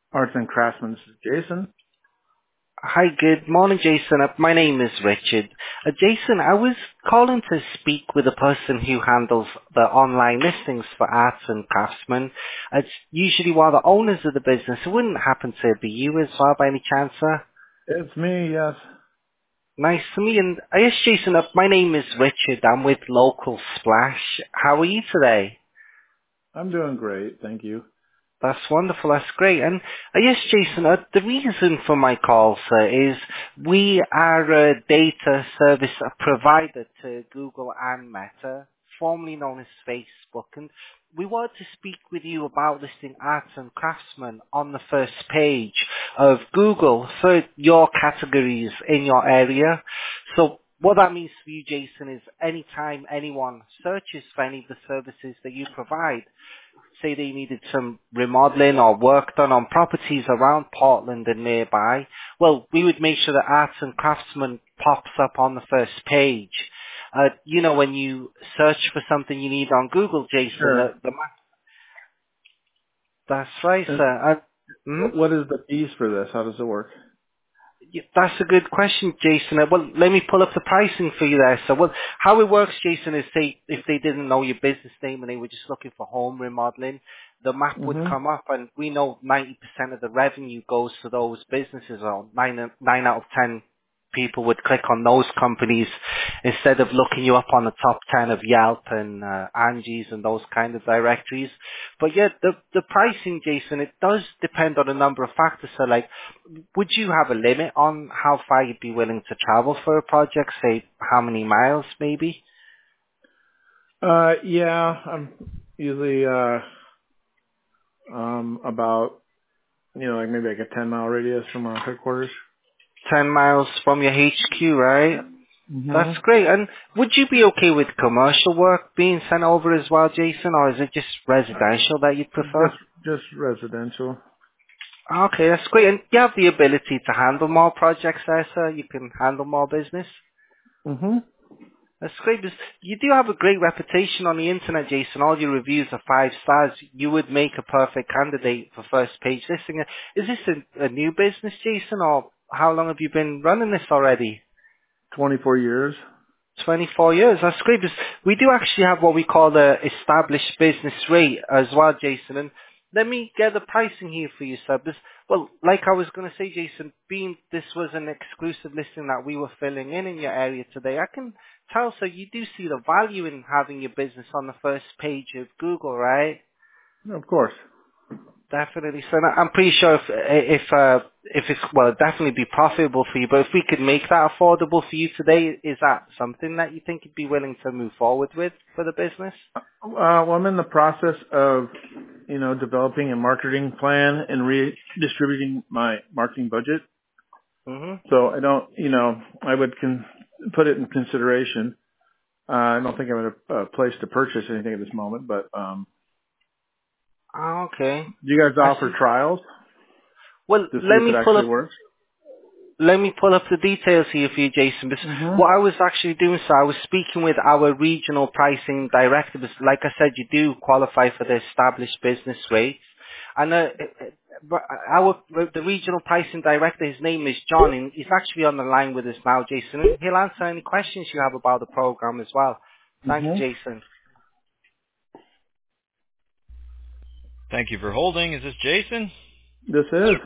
Arts and Craftsman. This is Jason. Hi, good morning, Jason. My name is Richard. Jason, I was calling to speak with a person who handles the online listings for arts and craftsmen. It's usually one of the owners of the business. It wouldn't happen to be you as well by any chance, sir? It's me, yes. Nice to meet you. And yes, Jason, my name is Richard. I'm with Local Splash. How are you today? I'm doing great, thank you. That's wonderful. That's great. And yes, Jason, the reason for my call, sir, is we are a data service provider to Google and Meta, formerly known as Facebook, and we wanted to speak with you about listing arts and craftsmen on the first page of Google for your categories in your area. So what that means for you, Jason, is anytime anyone searches for any of the services that you provide, say they needed some remodeling or work done on properties around Portland and nearby, well, we would make sure that Arts and Craftsman pops up on the first page. When you search for something you need on Google, Jason, Sure. that's right, And sir. what is the fees for this? How does it work? Yeah, that's a good question, Jason. Well, let me pull up the pricing for you there. So, well, how it works, Jason, is say if they didn't know your business name and they were just looking for home remodeling, the map would Mm-hmm. come up, and we know 90% of the revenue goes to those businesses, or nine out of 10 people would click on those companies instead of looking you up on the top 10 of Yelp and Angie's and those kind of directories. But yeah, the pricing, Jason, it does depend on a number of factors. So like, would you have a limit on how far you'd be willing to travel for a project? Say, how many miles maybe? Yeah, I'm usually, about, like maybe like a 10-mile radius from our headquarters. 10 miles from your HQ, right? Mm-hmm. That's great. And would you be okay with commercial work being sent over as well, Jason, or is it just residential that you'd prefer? Just residential. Okay, that's great. And you have the ability to handle more projects there, sir? You can handle more business? Mm-hmm. That's great. Because you do have a great reputation on the internet, Jason. All your reviews are 5 stars. You would make a perfect candidate for first page listing. Is this a new business, Jason, or how long have you been running this already? 24 years. 24 years. That's great. Because we do actually have what we call the established business rate as well, Jason. And let me get the pricing here for you, sir. Because, well, like I was going to say, Jason, being this was an exclusive listing that we were filling in your area today, I can tell, sir, you do see the value in having your business on the first page of Google, right? Of course. Definitely. So I'm pretty sure if it's, well, it'd definitely be profitable for you, but if we could make that affordable for you today, is that something that you think you'd be willing to move forward with for the business? Well, I'm in the process of, developing a marketing plan and redistributing my marketing budget. hmm So I don't, I would put it in consideration. I don't think I'm in a place to purchase anything at this moment, but Okay. do you guys I offer see. trials Well, to see if it actually works? let me pull up the details here for you, Jason. Because Mm-hmm. what I was actually doing, so I was speaking with our regional pricing director. Because like I said, you do qualify for the established business rates. And but the regional pricing director, his name is John, and he's actually on the line with us now, Jason. And he'll answer any questions you have about the program as well. Thank Mm-hmm. you, Jason. Thank you for holding. Is this Jason? This is.